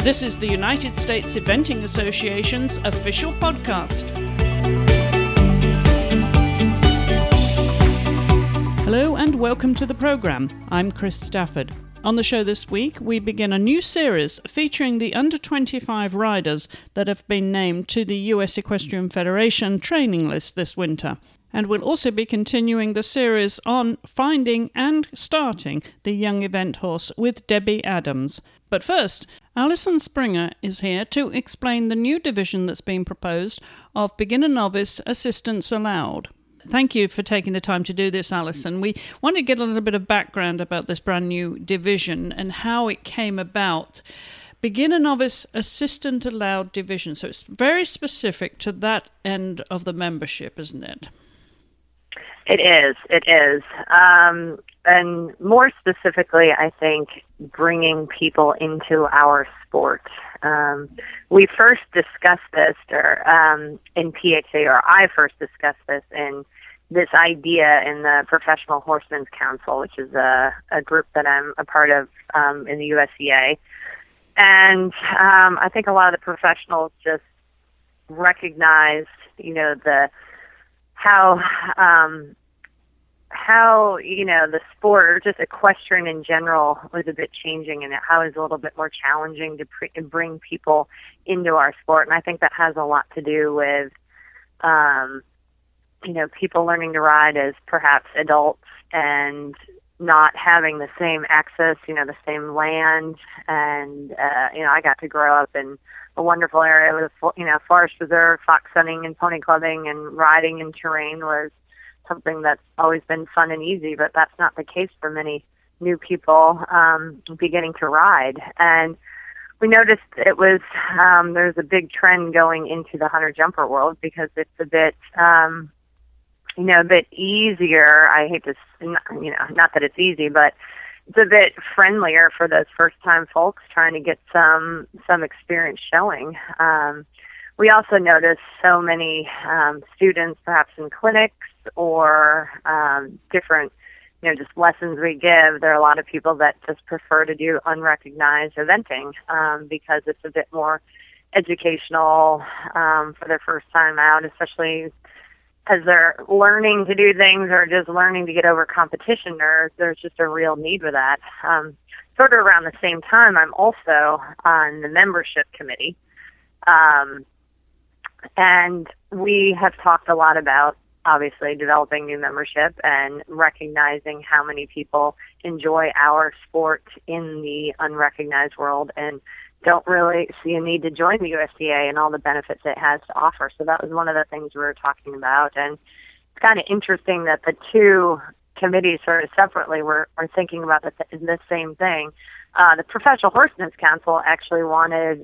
This is the United States Eventing Association's official podcast. Hello and welcome to the program. I'm Chris Stafford. On the show this week, we begin a new series featuring the under-25 riders that have been named to the US Equestrian Federation training list this winter. And we'll also be continuing the series on finding and starting the young event horse with Debbie Adams. But first, Alison Springer is here to explain the new division that's been proposed of beginner-novice assistants allowed. Thank you for taking the time to do this, Alison. We want to get a little bit of background about this brand new division and how it came about. Beginner-novice assistant allowed division. So it's very specific to that end of the membership, isn't it? It is. And more specifically, I think, bringing people into our sport. We first discussed this in PHA, or I first discussed this idea in the Professional Horsemen's Council, which is a group that I'm a part of in the USEA. And I think a lot of the professionals just recognized, how the sport, or just equestrian in general, was a bit changing, and how it's a little bit more challenging to bring people into our sport. And I think that has a lot to do with people learning to ride as perhaps adults and not having the same access, the same land. And I got to grow up in a wonderful area with forest reserve, fox hunting and pony clubbing, and riding in terrain was something that's always been fun and easy, but that's not the case for many new people beginning to ride. And we noticed it was there's a big trend going into the hunter jumper world because it's a bit a bit easier. I hate to not that it's easy, but it's a bit friendlier for those first time folks trying to get some experience showing. We also noticed so many students, perhaps in clinics or different, just lessons we give. There are a lot of people that just prefer to do unrecognized eventing because it's a bit more educational for their first time out, especially as they're learning to do things or just learning to get over competition nerves. There's just a real need for that. Sort of around the same time, I'm also on the membership committee. And we have talked a lot about, obviously, developing new membership and recognizing how many people enjoy our sport in the unrecognized world and don't really see a need to join the USDA and all the benefits it has to offer. So that was one of the things we were talking about. And it's kind of interesting that the two committees sort of separately were thinking about the same thing. The Professional Horsemen's Council actually wanted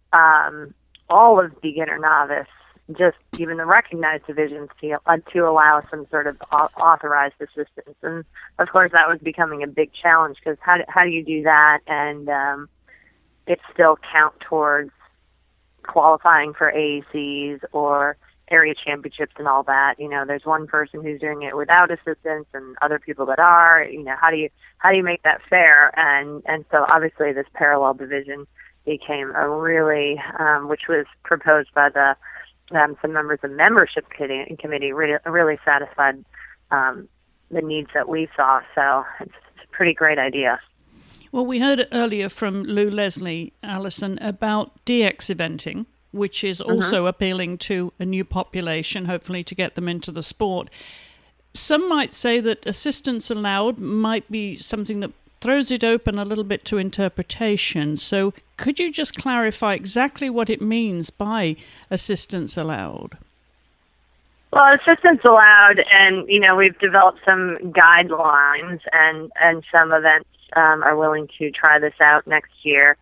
all of beginner novice, just even the recognized divisions, to allow some sort of authorized assistance. And of course that was becoming a big challenge because how do you do that and it still count towards qualifying for AACs or area championships and all that? There's one person who's doing it without assistance and other people that are. How do you make that fair? And so obviously this parallel division became a really, which was proposed by some members of the membership committee, really satisfied the needs that we saw. So it's a pretty great idea. Well, we heard earlier from Lou Leslie, Alison, about DX eventing, which is also appealing to a new population, hopefully to get them into the sport. Some might say that assistance allowed might be something that throws it open a little bit to interpretation. So could you just clarify exactly what it means by assistance allowed? Well, assistance allowed, and, we've developed some guidelines, and some events are willing to try this out next year.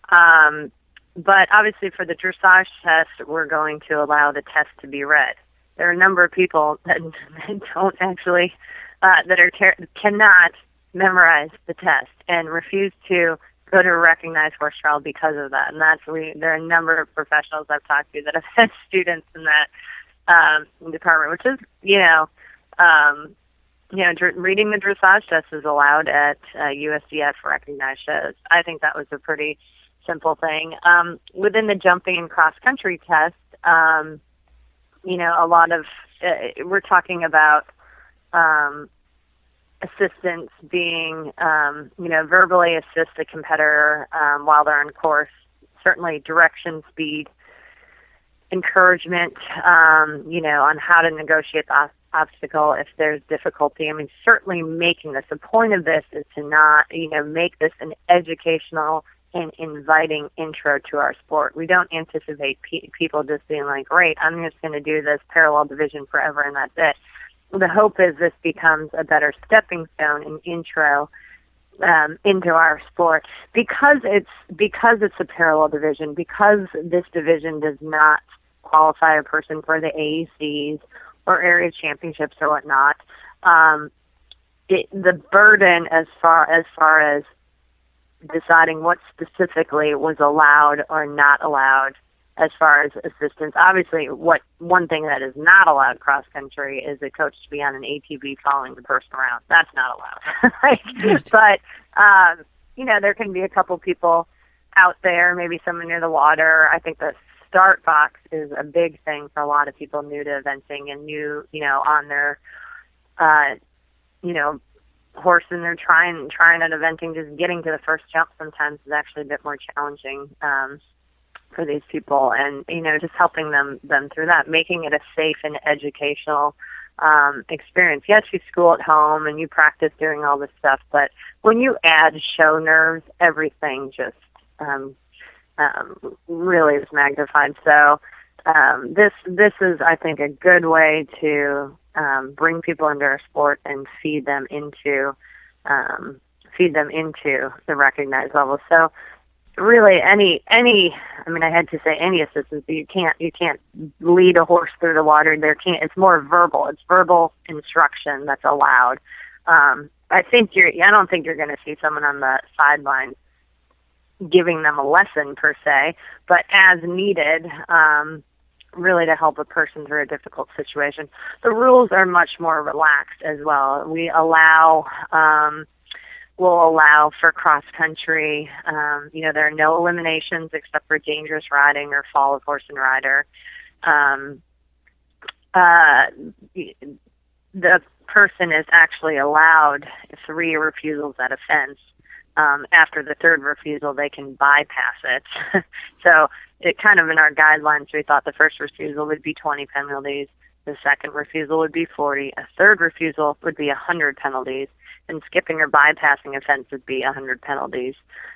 But obviously for the dressage test, we're going to allow the test to be read. There are a number of people that don't actually, cannot memorize the test and refuse to go to a recognized horse trial because of that. And there are a number of professionals I've talked to that have had students in that department, which is, reading the dressage test is allowed at USDF recognized shows. I think that was a pretty simple thing. Within the jumping and cross-country test, a lot of, we're talking about assistance being, verbally assist the competitor while they're on course, certainly direction, speed, encouragement, on how to negotiate the obstacle if there's difficulty. I mean, certainly making this, the point of this is to not, make this an educational and inviting intro to our sport. We don't anticipate people just being like, great, I'm just going to do this parallel division forever and that's it. The hope is this becomes a better stepping stone and intro into our sport because it's a parallel division, because this division does not qualify a person for the AECs or area championships or whatnot. The burden as far as deciding what specifically was allowed or not allowed as far as assistance. Obviously, one thing that is not allowed cross country is a coach to be on an ATV following the person around. That's not allowed. Right? But there can be a couple people out there, maybe someone near the water. I think the start box is a big thing for a lot of people new to eventing and new, on their, horse and they're trying at eventing. Just getting to the first jump sometimes is actually a bit more challenging for these people, and just helping them through that, making it a safe and educational experience. Yes, you school at home and you practice doing all this stuff, but when you add show nerves, everything just really is magnified. So this is, I think, a good way to bring people into our sport and feed them into the recognized level. So really, any I had to say any assistance, but you can't lead a horse through the water. It's more verbal. It's verbal instruction that's allowed. I don't think you're going to see someone on the sideline giving them a lesson per se, but as needed, really to help a person through a difficult situation. The rules are much more relaxed as well. We'll allow for cross country. There are no eliminations except for dangerous riding or fall of horse and rider. The person is actually allowed 3 refusals at a fence. After the 3rd refusal, they can bypass it. So it kind of in our guidelines, we thought the first refusal would be 20 penalties, the second refusal would be 40, a third refusal would be 100 penalties, and skipping or bypassing a fence would be 100 penalties.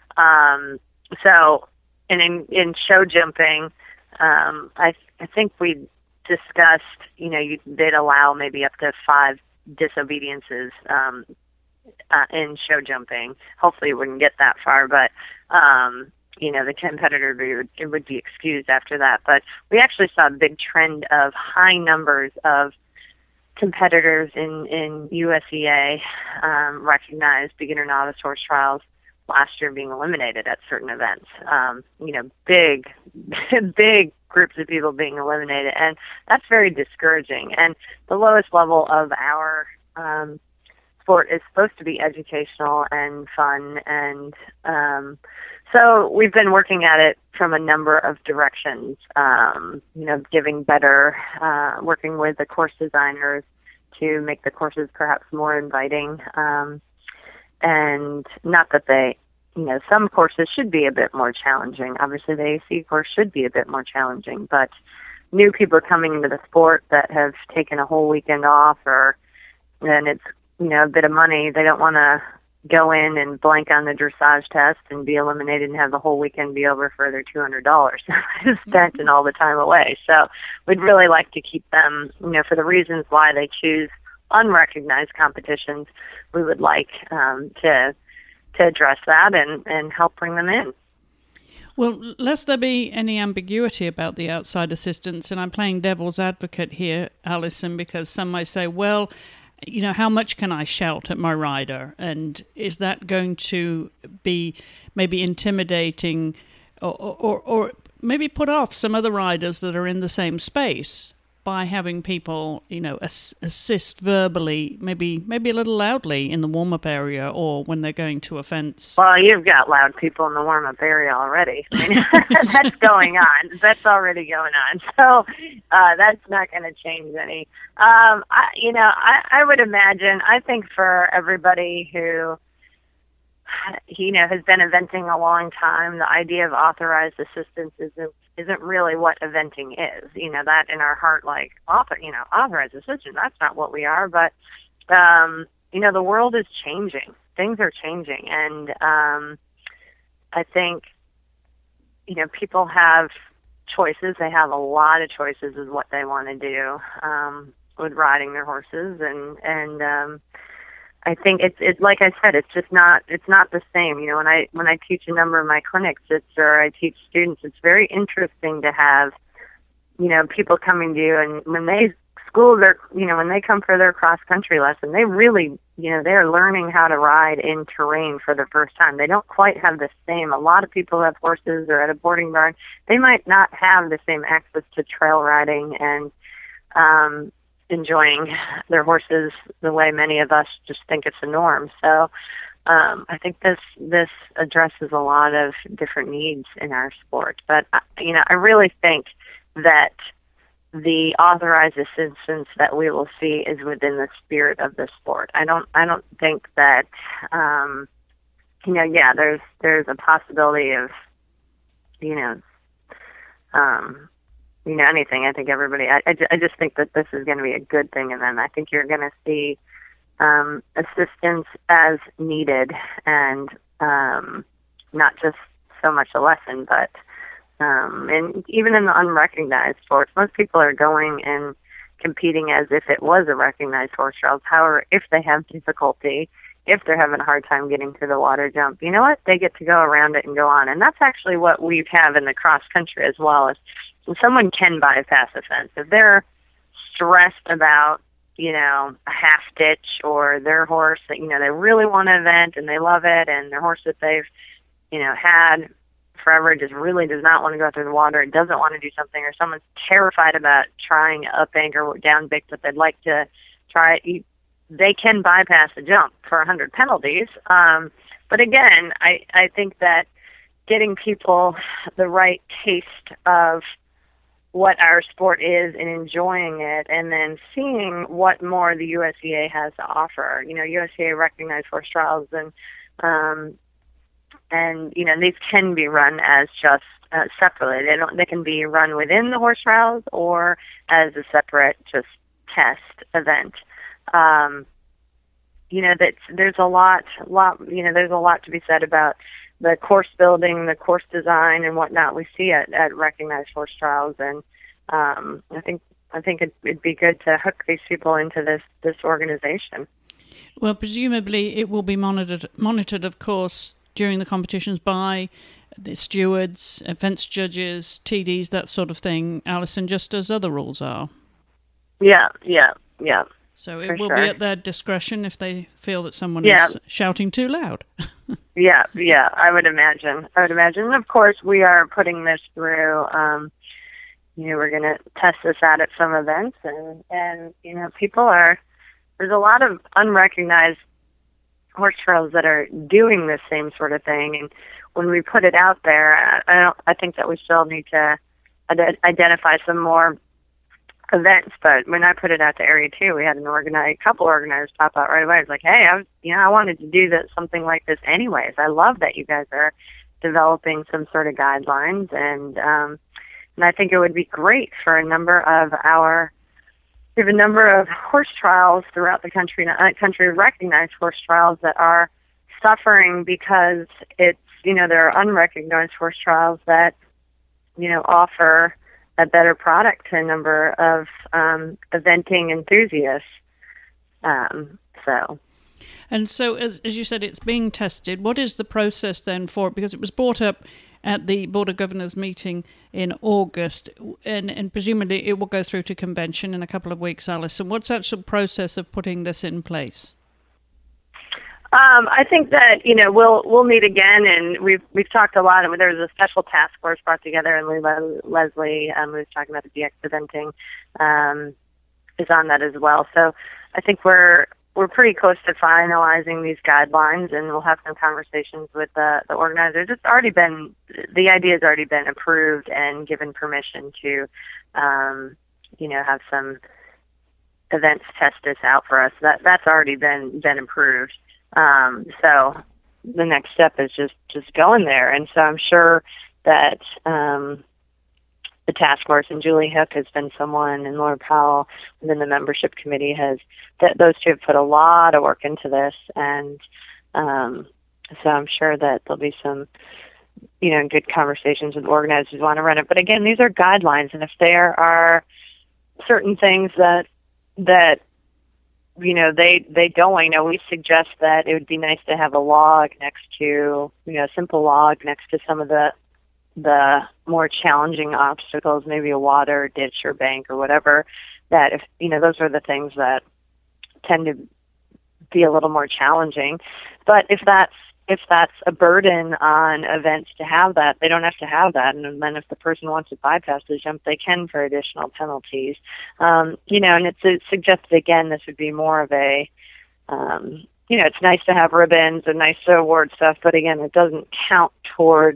And in show jumping, I think we discussed, they'd allow maybe up to 5 disobediences in show jumping. Hopefully it wouldn't get that far, but the competitor would be excused after that. But we actually saw a big trend of high numbers of competitors in USEA recognized beginner novice horse trials last year being eliminated at certain events. Big groups of people being eliminated, and that's very discouraging. And the lowest level of our sport is supposed to be educational and fun, and so we've been working at it from a number of directions, giving better, working with the course designers to make the courses perhaps more inviting, and not that they, some courses should be a bit more challenging. Obviously the AC course should be a bit more challenging, but new people coming into the sport that have taken a whole weekend off, and it's, a bit of money, they don't want to go in and blank on the dressage test and be eliminated and have the whole weekend be over for their $200 spent and all the time away. So we'd really like to keep them, for the reasons why they choose unrecognized competitions, we would like to address that and help bring them in. Well, lest there be any ambiguity about the outside assistance, and I'm playing devil's advocate here, Alison, because some might say, well, how much can I shout at my rider? And is that going to be maybe intimidating or maybe put off some other riders that are in the same space? by having people, assist verbally, maybe a little loudly in the warm-up area or when they're going to a fence? Well, you've got loud people in the warm-up area already. I mean, that's going on. That's already going on. So that's not going to change any. I would imagine, I think for everybody who, has been eventing a long time, the idea of authorized assistance isn't really what eventing is. That in our heart, like authorized assistance, that's not what we are. But the world is changing. Things are changing, and I think people have choices. They have a lot of choices of what they want to do with riding their horses, and I think it's like I said, it's not the same. When I teach a number of my clinics, or I teach students, it's very interesting to have, people coming to you, and when they when they come for their cross country lesson, they really, they're learning how to ride in terrain for the first time. They don't quite have the same. A lot of people who have horses or at a boarding barn, they might not have the same access to trail riding and enjoying their horses the way many of us just think it's a norm. So I think this addresses a lot of different needs in our sport. But I really think that the authorized assistance that we will see is within the spirit of the sport. I don't think that there's a possibility of anything. I think everybody, I just think that this is going to be a good thing, and then I think you're going to see assistance as needed, and not just so much a lesson, but and even in the unrecognized sports, most people are going and competing as if it was a recognized horse trials. However, if they have difficulty, if they're having a hard time getting to the water jump, you know what? They get to go around it and go on. And that's actually what we have in the cross country as well. Is someone can bypass a fence. If they're stressed about, a half ditch, or their horse that, they really want to event and they love it, and their horse that they've, had forever just really does not want to go through the water, it doesn't want to do something, or someone's terrified about trying up bank or down bank, but they'd like to try it, they can bypass a jump for 100 penalties. But again, I think that getting people the right taste of what our sport is and enjoying it, and then seeing what more the USEA has to offer. USEA recognized horse trials, and these can be run as just separately. They can be run within the horse trials or as a separate just test event. That there's a lot. There's a lot to be said about the course building, the course design, and whatnot we see at recognized horse trials, and I think it'd be good to hook these people into this organization. Well, presumably it will be monitored, of course, during the competitions by the stewards, fence judges, TDs, that sort of thing, Alison, just as other rules are. Yeah. So it will be at their discretion if they feel that someone is shouting too loud. Yeah, I would imagine. And of course, we are putting this through, we're going to test this out at some events, and there's a lot of unrecognized horse trails that are doing the same sort of thing, and when we put it out there, I think that we still need to identify some more events. But when I put it out to Area 2, we had a couple organizers pop out right away. I was like, hey, I wanted to do something like this anyways. I love that you guys are developing some sort of guidelines, and I think it would be great for a number of we have a number of horse trials throughout the country, recognized horse trials that are suffering because it's, there are unrecognized horse trials that, offer a better product to a number of eventing enthusiasts. And so, as you said, it's being tested. What is the process then for it? Because it was brought up at the Board of Governors meeting in August, and presumably it will go through to convention in a couple of weeks, Alison. What's the actual process of putting this in place? I think that we'll meet again, and we've talked a lot. And there was a special task force brought together, and Leslie was talking about the DX eventing is on that as well. So I think we're pretty close to finalizing these guidelines, and we'll have some conversations with the organizers. The idea has already been approved and given permission to, have some events test this out for us. That's already been approved. So the next step is just going there. And so I'm sure that the task force and Julie Hook has been someone, and Laura Powell within the membership committee those two have put a lot of work into this. And so I'm sure that there'll be some, good conversations with organizers who want to run it. But again, these are guidelines, and if there are certain things that they don't want, we suggest that it would be nice to have a log next to, a simple log next to some of the more challenging obstacles, maybe a water ditch or bank or whatever, that if, those are the things that tend to be a little more challenging. But if that's a burden on events to have that, they don't have to have that. And then if the person wants to bypass the jump, they can for additional penalties. And it's suggested, again, this would be more of a, it's nice to have ribbons and nice to award stuff, but again, it doesn't count towards,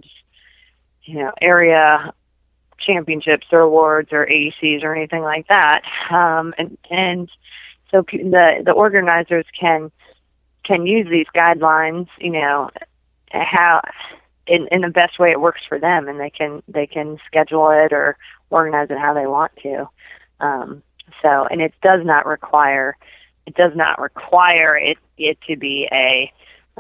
area championships or awards or AECs or anything like that. And so the organizers can use these guidelines, how in the best way it works for them, and they can schedule it or organize it how they want to. And it does not require it to be a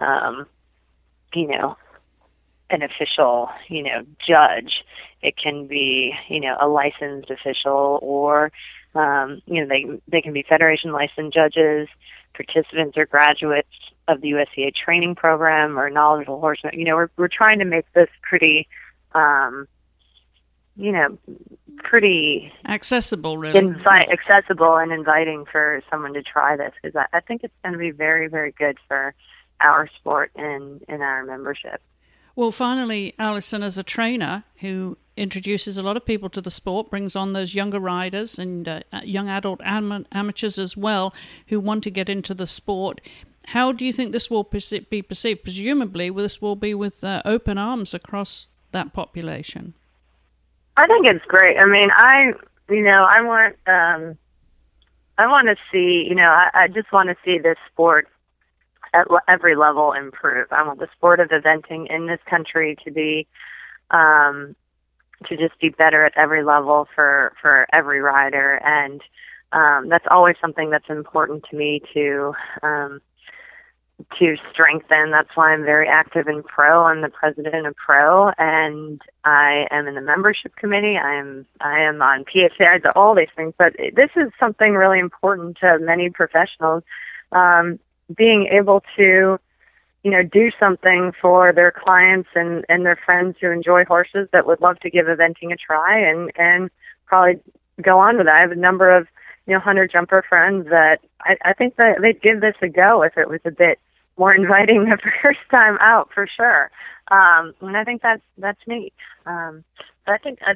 an official judge. It can be a licensed official, or they can be federation licensed judges, participants or graduates of the USCA training program, or knowledgeable horsemen. We're trying to make this pretty pretty accessible, really. Accessible and inviting for someone to try this, because I think it's going to be very, very good for our sport and our membership. Well, finally, Alison, as a trainer who introduces a lot of people to the sport, brings on those younger riders and young adult amateurs as well who want to get into the sport, how do you think this will be perceived? Presumably, this will be with open arms across that population. I think it's great. I mean, I want to see, I just want to see this sport at every level improve. I want the sport of eventing in this country to be, to just be better at every level for every rider. And that's always something that's important to me to strengthen. That's why I'm very active in Pro. I'm the president of Pro, and I am in the membership committee. I am on PHI, all these things. But this is something really important to many professionals. Being able to, do something for their clients and their friends who enjoy horses that would love to give eventing a try and probably go on with that. I have a number of, hunter jumper friends that I think that they'd give this a go if it was a bit more inviting the first time out, for sure. And I think that's neat. But I think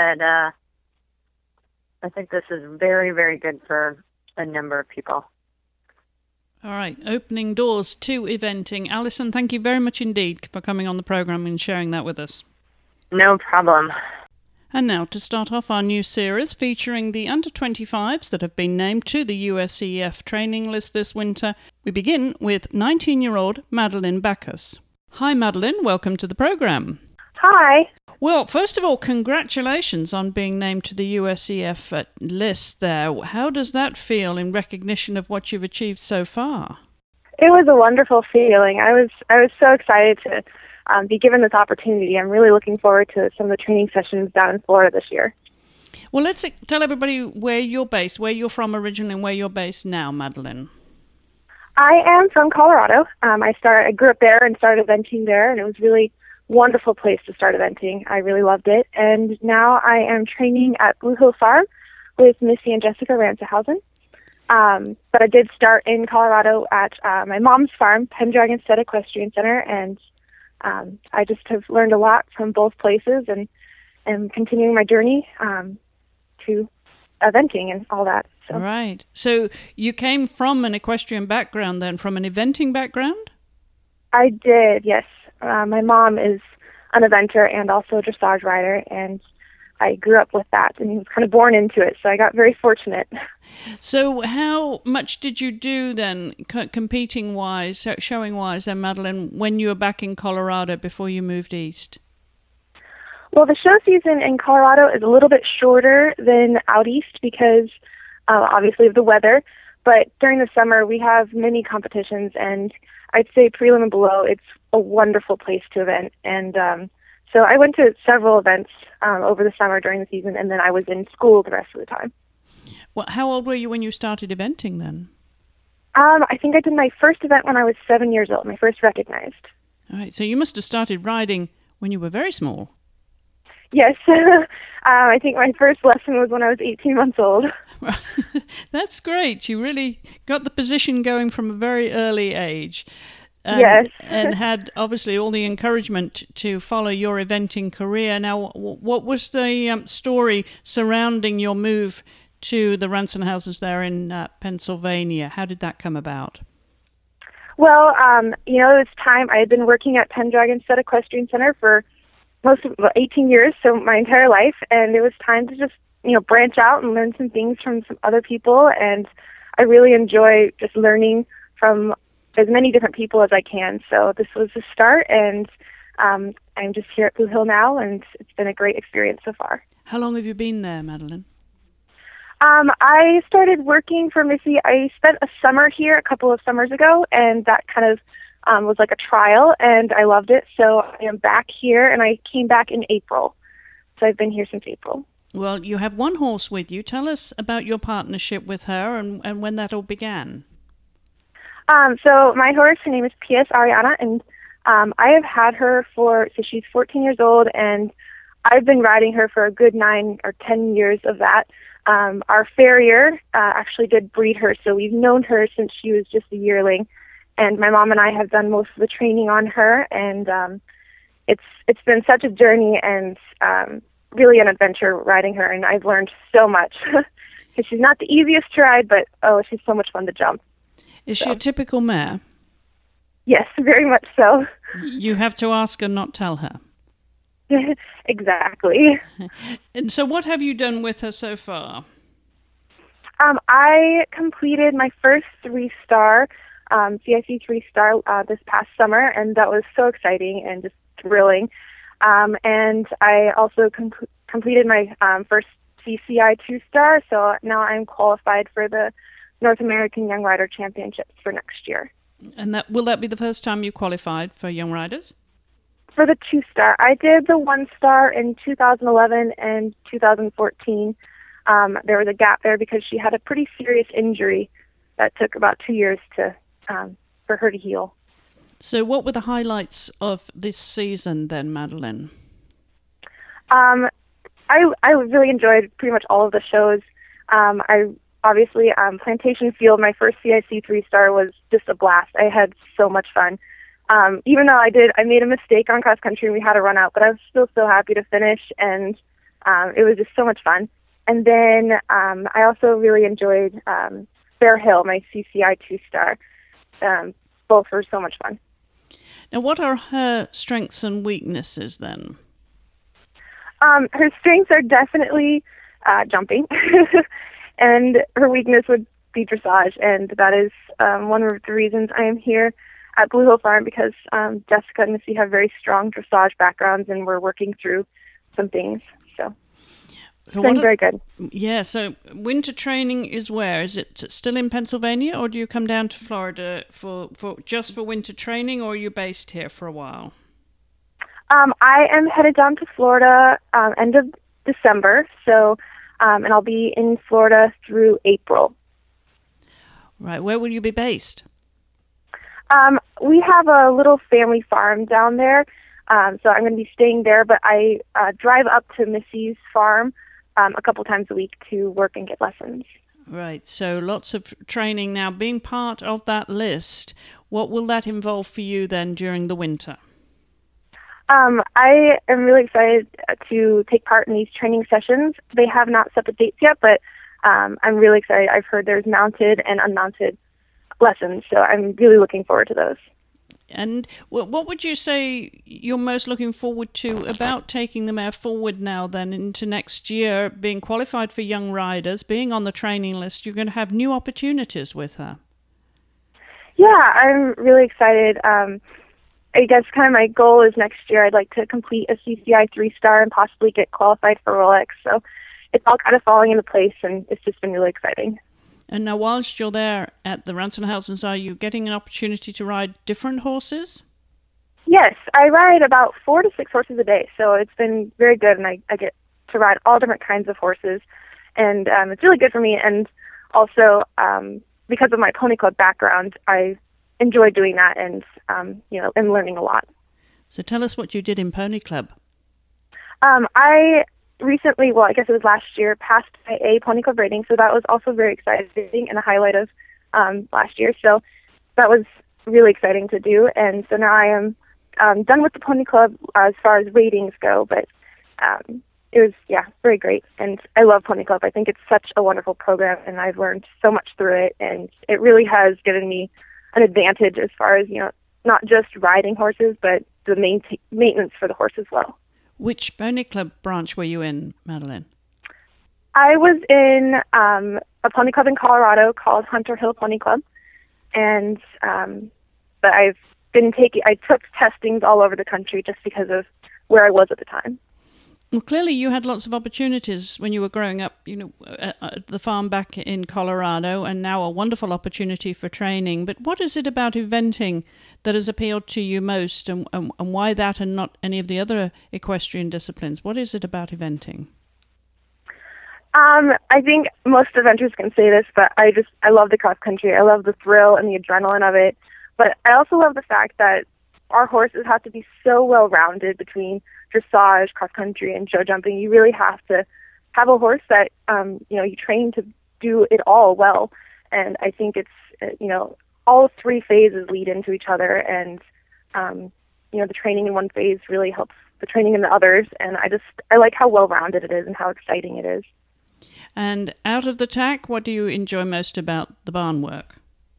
this is very, very good for a number of people. All right, opening doors to eventing. Alison, thank you very much indeed for coming on the program and sharing that with us. No problem. And now to start off our new series featuring the under-25s that have been named to the USEF training list this winter, we begin with 19-year-old Madeline Backus. Hi Madeline, welcome to the program. Hi. Well, first of all, congratulations on being named to the USEF list there. How does that feel in recognition of what you've achieved so far? It was a wonderful feeling. I was so excited to be given this opportunity. I'm really looking forward to some of the training sessions down in Florida this year. Well, let's tell everybody where you're based, where you're from originally and where you're based now, Madeline. I am from Colorado. I grew up there and started eventing there, and it was really wonderful place to start eventing. I really loved it. And now I am training at Blue Hill Farm with Missy and Jessica Ransahausen. But I did start in Colorado at my mom's farm, Pendragon Stud Equestrian Center, and I just have learned a lot from both places and am continuing my journey to eventing and all that. So. Right. So you came from an equestrian background then, from an eventing background? I did, yes. My mom is an eventer and also a dressage rider, and I grew up with that and was kind of born into it, so I got very fortunate. So how much did you do then, competing-wise, showing-wise then, Madeline, when you were back in Colorado before you moved east? Well, the show season in Colorado is a little bit shorter than out east because, obviously, of the weather. But during the summer, we have many competitions, and I'd say prelim and below, it's a wonderful place to event. And so I went to several events over the summer during the season, and then I was in school the rest of the time. Well, how old were you when you started eventing then? I think I did my first event when I was 7 years old, my first recognized. All right, so you must have started riding when you were very small. Yes. I think my first lesson was when I was 18 months old. That's great. You really got the position going from a very early age. Yes. And had obviously all the encouragement to follow your eventing career. Now, what was the story surrounding your move to the Ranson-houses there in Pennsylvania? How did that come about? Well, it was time. I had been working at Pendragon Stud Equestrian Center for most of 18 years, so my entire life, and it was time to just, branch out and learn some things from some other people, and I really enjoy just learning from as many different people as I can, so this was the start, and I'm just here at Blue Hill now, and it's been a great experience so far. How long have you been there, Madeline? I started working for Missy. I spent a summer here a couple of summers ago, and that kind of was like a trial, and I loved it. So I am back here, and I came back in April. So I've been here since April. Well, you have one horse with you. Tell us about your partnership with her and when that all began. So my horse, her name is P.S. Ariana, and I have had her so she's 14 years old, and I've been riding her for a good 9 or 10 years of that. Our farrier actually did breed her, so we've known her since she was just a yearling. And my mom and I have done most of the training on her, and it's been such a journey and really an adventure riding her, and I've learned so much. Because she's not the easiest to ride, but she's so much fun to jump. Is she a typical mare? Yes, very much so. You have to ask and not tell her. Exactly. And so what have you done with her so far? I completed my first 3-star CIC 3-star this past summer, and that was so exciting and just thrilling. And I also completed my first CCI 2-star, so now I'm qualified for the North American Young Rider Championships for next year. And will that be the first time you qualified for Young Riders? For the 2-star. I did the 1-star in 2011 and 2014. There was a gap there because she had a pretty serious injury that took about 2 years for her to heal. So what were the highlights of this season then, Madeline? I really enjoyed pretty much all of the shows. Plantation Field, my first CIC 3-star, was just a blast. I had so much fun. Even though I made a mistake on cross country and we had a run out, but I was still so happy to finish, and it was just so much fun. And then I also really enjoyed Bear Hill, my CCI 2-star. Both were so much fun. Now, what are her strengths and weaknesses then? Her strengths are definitely jumping, and her weakness would be dressage, and that is one of the reasons I am here at Blue Hill Farm, because Jessica and Missy have very strong dressage backgrounds, and we're working through some things. So it's been very good. Yeah, so winter training is where? Is it still in Pennsylvania, or do you come down to Florida for winter training, or are you based here for a while? I am headed down to Florida end of December, so and I'll be in Florida through April. Right, where will you be based? We have a little family farm down there, so I'm going to be staying there, but I drive up to Missy's farm a couple times a week to work and get lessons. Right, so lots of training. Now, being part of that list, what will that involve for you then during the winter? I am really excited to take part in these training sessions. They have not set the dates yet, but I'm really excited. I've heard there's mounted and unmounted lessons, so I'm really looking forward to those. And what would you say you're most looking forward to about taking the mare forward now then into next year, being qualified for young riders, being on the training list? You're going to have new opportunities with her. Yeah, I'm really excited. I guess kind of my goal is next year I'd like to complete a CCI 3-star and possibly get qualified for Rolex. So it's all kind of falling into place, and it's just been really exciting. And now, whilst you're there at the Ranson-Housens, are you getting an opportunity to ride different horses? Yes, I ride about 4 to 6 horses a day, so it's been very good, and I get to ride all different kinds of horses, and it's really good for me. And also, because of my pony club background, I enjoy doing that, and and learning a lot. So tell us what you did in Pony Club. I recently, well, I guess it was last year, passed my A Pony Club rating, so that was also very exciting and a highlight of last year. So that was really exciting to do, and so now I am done with the Pony Club as far as ratings go, but it was, very great, and I love Pony Club. I think it's such a wonderful program, and I've learned so much through it, and it really has given me an advantage as far as, not just riding horses, but the maintenance for the horse as well. Which Pony Club branch were you in, Madeline? I was in a pony club in Colorado called Hunter Hill Pony Club, and but I took testings all over the country just because of where I was at the time. Well, clearly you had lots of opportunities when you were growing up, at the farm back in Colorado, and now a wonderful opportunity for training. But what is it about eventing that has appealed to you most, and why that and not any of the other equestrian disciplines? What is it about eventing? I think most eventers can say this, but I love the cross country. I love the thrill and the adrenaline of it. But I also love the fact that our horses have to be so well-rounded between dressage, cross-country, and show jumping. You really have to have a horse that, you train to do it all well. And I think it's, all 3 phases lead into each other. And, the training in one phase really helps the training in the others. And I like how well-rounded it is and how exciting it is. And out of the tack, what do you enjoy most about the barn work?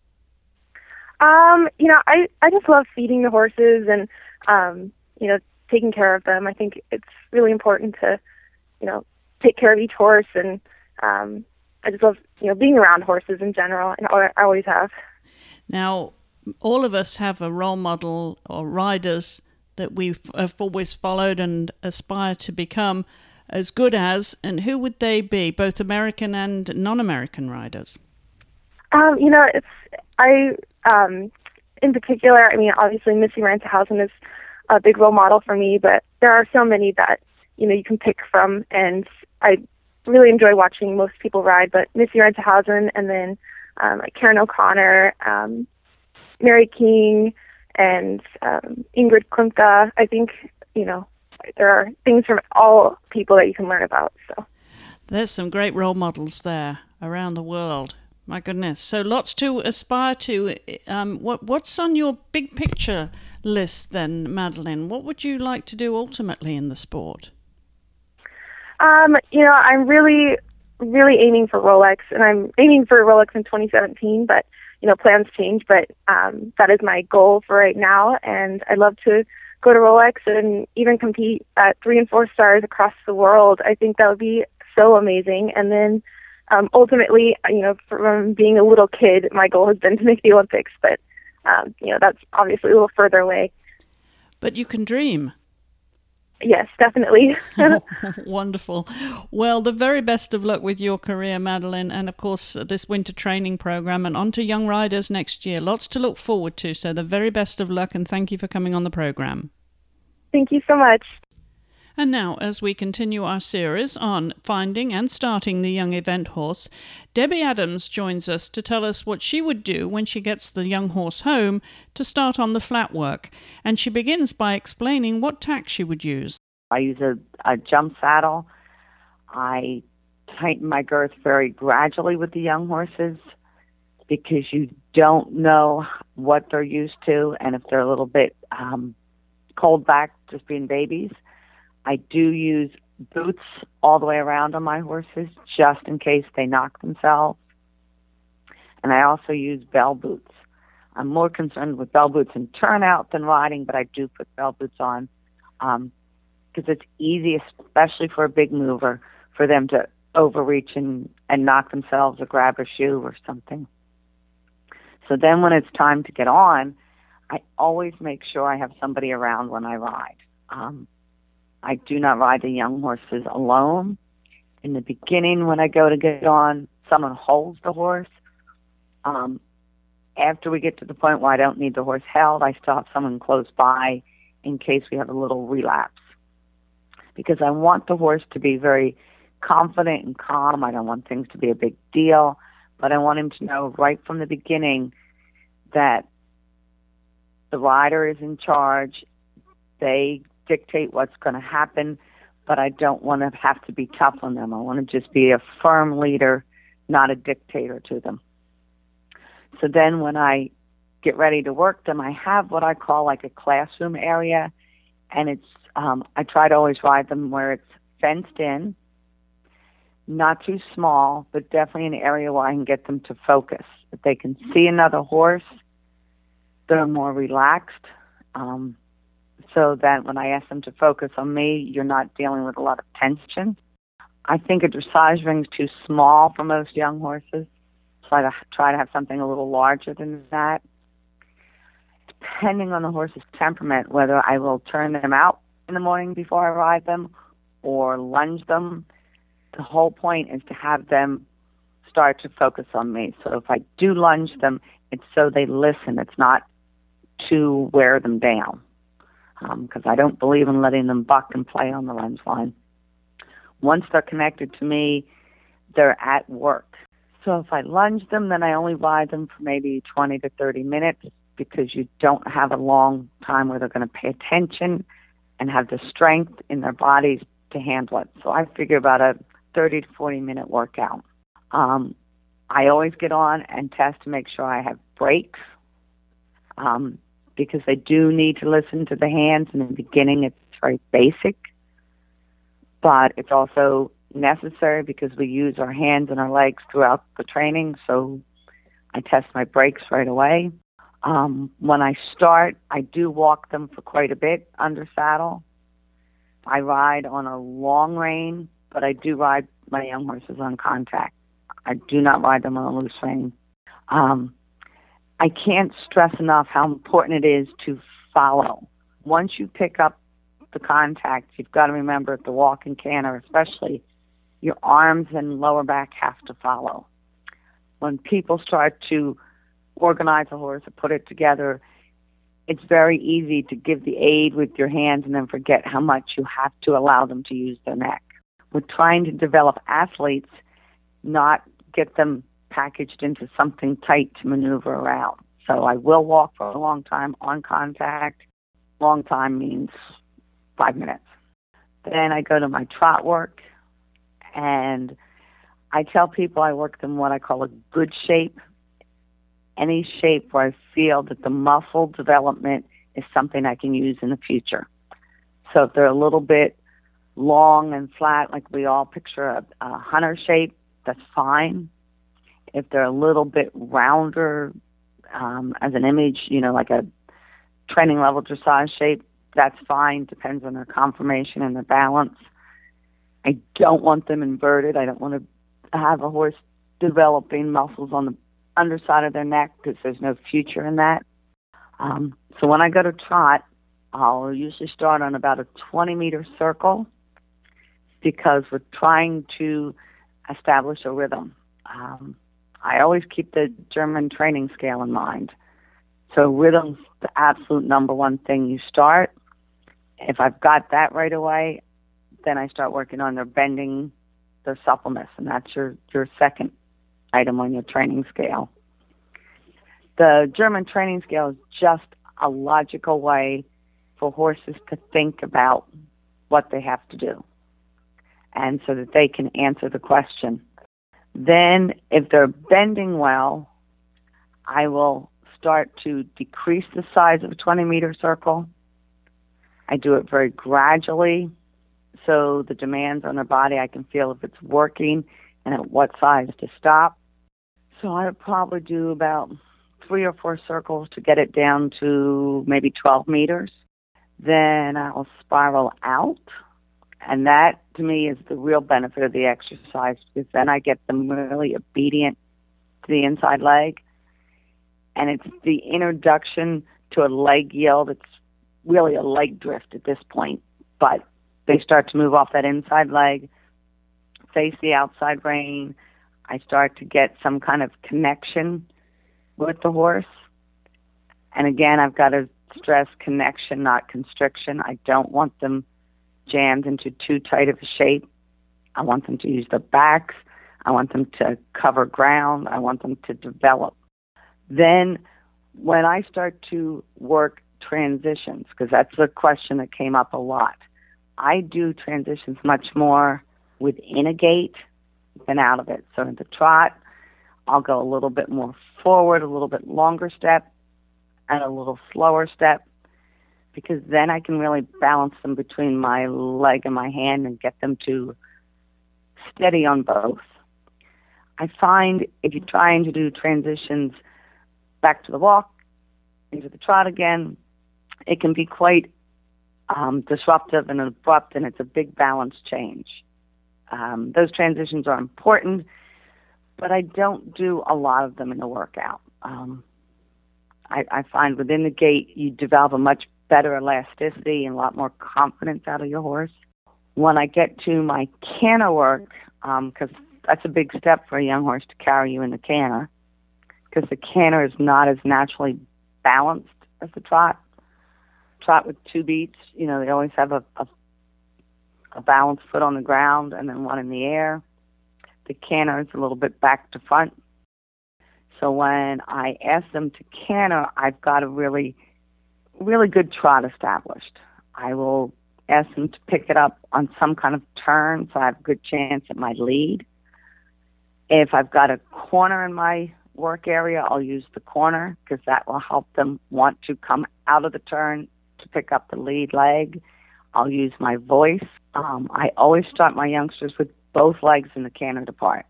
I just love feeding the horses and, taking care of them. I think it's really important to, take care of each horse, and I just love, being around horses in general, and I always have. Now, all of us have a role model or riders that we've always followed and aspire to become as good as, and who would they be, both American and non-American riders? In particular, obviously Missy Ranson-Hausen is a big role model for me, but there are so many that, you can pick from, and I really enjoy watching most people ride, but Missy Ranson-Hausen, and then Karen O'Connor, Mary King, and Ingrid Klimka. I think, there are things from all people that you can learn about. So there's some great role models there around the world. My goodness. So lots to aspire to. What's on your big picture list then, Madeline? What would you like to do ultimately in the sport? I'm really, really aiming for Rolex, and I'm aiming for Rolex in 2017, but, plans change, but that is my goal for right now, and I'd love to go to Rolex and even compete at 3 and 4 stars across the world. I think that would be so amazing. And then ultimately, from being a little kid, my goal has been to make the Olympics, but, that's obviously a little further away. But you can dream. Yes, definitely. Wonderful. Well, the very best of luck with your career, Madeline, and of course this winter training program, and on to Young Riders next year. Lots to look forward to, so the very best of luck, and thank you for coming on the program. Thank you so much. And now, as we continue our series on finding and starting the young event horse, Debbie Adams joins us to tell us what she would do when she gets the young horse home to start on the flat work. And she begins by explaining what tack she would use. I use a jump saddle. I tighten my girth very gradually with the young horses because you don't know what they're used to, and if they're a little bit cold back, just being babies. I do use boots all the way around on my horses just in case they knock themselves. And I also use bell boots. I'm more concerned with bell boots in turnout than riding, but I do put bell boots on because it's easy, especially for a big mover, for them to overreach and knock themselves or grab a shoe or something. So then when it's time to get on, I always make sure I have somebody around when I ride. I do not ride the young horses alone. In the beginning, when I go to get on, someone holds the horse. After we get to the point where I don't need the horse held, I still have someone close by in case we have a little relapse. Because I want the horse to be very confident and calm. I don't want things to be a big deal, but I want him to know right from the beginning that the rider is in charge. They dictate what's going to happen, but I don't want to have to be tough on them. I want to just be a firm leader, not a dictator to them. So then when I get ready to work them, I have what I call like a classroom area, and it's I try to always ride them where it's fenced in, not too small, but definitely an area where I can get them to focus. If they can see another horse, they're more relaxed. So that when I ask them to focus on me, you're not dealing with a lot of tension. I think a dressage ring's too small for most young horses. So I try to have something a little larger than that. Depending on the horse's temperament, whether I will turn them out in the morning before I ride them or lunge them, the whole point is to have them start to focus on me. So if I do lunge them, it's so they listen. It's not to wear them down, because I don't believe in letting them buck and play on the lunge line. Once they're connected to me, they're at work. So if I lunge them, then I only ride them for maybe 20 to 30 minutes because you don't have a long time where they're going to pay attention and have the strength in their bodies to handle it. So I figure about a 30 to 40-minute workout. I always get on and test to make sure I have breaks because they do need to listen to the hands. In the beginning, it's very basic, but it's also necessary because we use our hands and our legs throughout the training, so I test my brakes right away. When I start, I do walk them for quite a bit under saddle. I ride on a long rein, but I do ride my young horses on contact. I do not ride them on a loose rein. I can't stress enough how important it is to follow. Once you pick up the contact, you've got to remember at the walk and canter especially, your arms and lower back have to follow. When people start to organize a horse or put it together, it's very easy to give the aid with your hands and then forget how much you have to allow them to use their neck. We're trying to develop athletes, not get them packaged into something tight to maneuver around. So I will walk for a long time on contact. Long time means 5 minutes. Then I go to my trot work, and I tell people I work them what I call a good shape. Any shape where I feel that the muscle development is something I can use in the future. So if they're a little bit long and flat, like we all picture a hunter shape, that's fine. If they're a little bit rounder, as an image, like a training level dressage shape, that's fine. Depends on their conformation and their balance. I don't want them inverted. I don't want to have a horse developing muscles on the underside of their neck because there's no future in that. So when I go to trot, I'll usually start on about a 20-meter circle because we're trying to establish a rhythm. I always keep the German training scale in mind. So rhythm's the absolute number one thing you start. If I've got that right away, then I start working on their bending, their suppleness, and that's your second item on your training scale. The German training scale is just a logical way for horses to think about what they have to do, and so that they can answer the question. Then, if they're bending well, I will start to decrease the size of a 20-meter circle. I do it very gradually So the demands on their body, I can feel if it's working and at what size to stop. So I would probably do about 3 or 4 circles to get it down to maybe 12 meters. Then I'll spiral out. And that, to me, is the real benefit of the exercise, because then I get them really obedient to the inside leg. And it's the introduction to a leg yield. It's really a leg drift at this point. But they start to move off that inside leg, face the outside rein. I start to get some kind of connection with the horse. And again, I've got to stress connection, not constriction. I don't want them jammed into too tight of a shape. I want them to use their backs. I want them to cover ground. I want them to develop. Then when I start to work transitions, because that's a question that came up a lot, I do transitions much more within a gait than out of it. So in the trot, I'll go a little bit more forward, a little bit longer step, and a little slower step, because then I can really balance them between my leg and my hand and get them to steady on both. I find if you're trying to do transitions back to the walk, into the trot again, it can be quite disruptive and abrupt, and it's a big balance change. Those transitions are important, but I don't do a lot of them in the workout. I find within the gait, you develop a much better elasticity and a lot more confidence out of your horse. When I get to my canter work, because that's a big step for a young horse to carry you in the canter, because the canter is not as naturally balanced as the trot. Trot with 2 beats, they always have a balanced foot on the ground and then one in the air. The canter is a little bit back to front. So when I ask them to canter, I've got a really, really good trot established. I will ask them to pick it up on some kind of turn, so I have a good chance at my lead. If I've got a corner in my work area, I'll use the corner, because that will help them want to come out of the turn to pick up the lead leg. I'll use my voice. I always start my youngsters with both legs in the canter depart.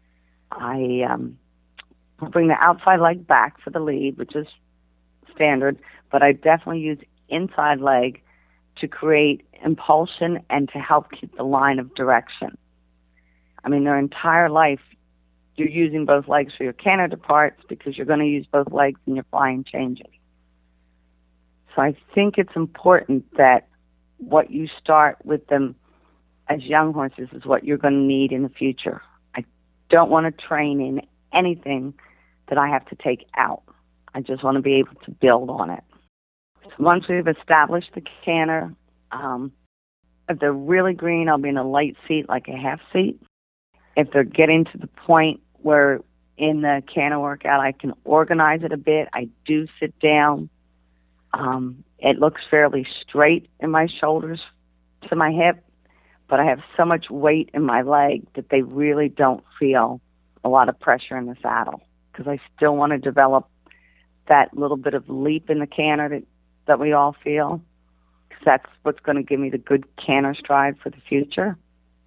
I bring the outside leg back for the lead, which is standard, but I definitely use inside leg to create impulsion and to help keep the line of direction. I mean, their entire life, you're using both legs for your canter departs because you're going to use both legs in your flying changes. So I think it's important that what you start with them as young horses is what you're going to need in the future. I don't want to train in anything that I have to take out. I just want to be able to build on it. So once we've established the canter, if they're really green, I'll be in a light seat, like a half seat. If they're getting to the point where in the canter workout I can organize it a bit, I do sit down. It looks fairly straight in my shoulders to my hip, but I have so much weight in my leg that they really don't feel a lot of pressure in the saddle, because I still want to develop that little bit of leap in the canter that we all feel, because that's what's going to give me the good canter stride for the future.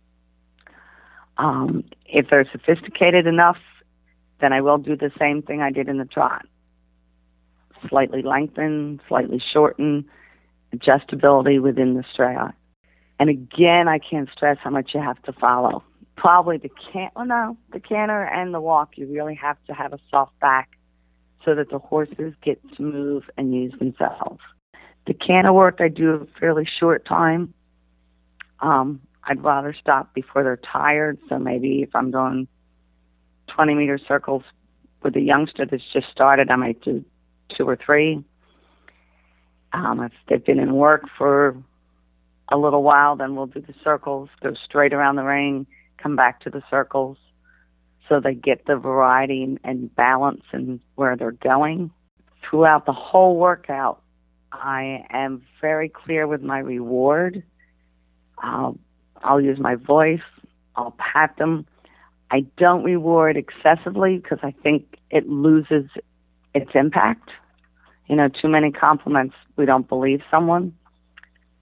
If they're sophisticated enough, then I will do the same thing I did in the trot. Slightly lengthen, slightly shorten, adjustability within the stride. And again, I can't stress how much you have to follow. Probably the canter and the walk, you really have to have a soft back so that the horses get to move and use themselves. The canter work I do a fairly short time. I'd rather stop before they're tired. So maybe if I'm doing 20-meter circles with a youngster that's just started, I might do 2 or 3. If they've been in work for a little while, then we'll do the circles, go straight around the ring, come back to the circles, so they get the variety and balance and where they're going. Throughout the whole workout, I am very clear with my reward. I'll use my voice. I'll pat them. I don't reward excessively because I think it loses its impact. Too many compliments, we don't believe someone.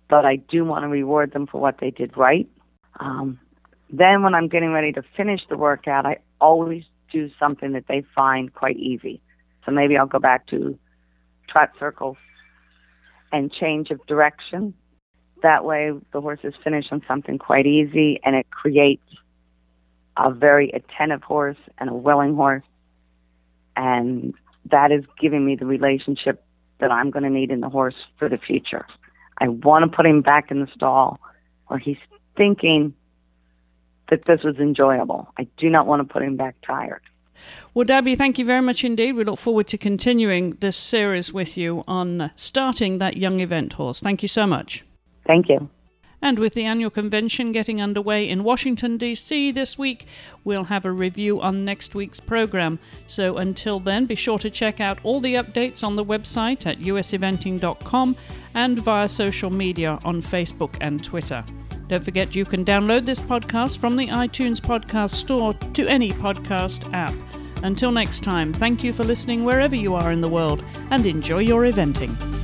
but I do want to reward them for what they did right. Then when I'm getting ready to finish the workout, I always do something that they find quite easy. So maybe I'll go back to trot circles and change of direction. That way the horses finish on something quite easy, and it creates a very attentive horse and a willing horse. And that is giving me the relationship that I'm going to need in the horse for the future. I want to put him back in the stall where he's thinking that this was enjoyable. I do not want to put him back tired. Well, Debbie, thank you very much indeed. We look forward to continuing this series with you on starting that young event horse. Thank you so much. Thank you. And with the annual convention getting underway in Washington, D.C. this week, we'll have a review on next week's program. So until then, be sure to check out all the updates on the website at useventing.com and via social media on Facebook and Twitter. Don't forget you can download this podcast from the iTunes podcast store to any podcast app. Until next time, thank you for listening wherever you are in the world, and enjoy your eventing.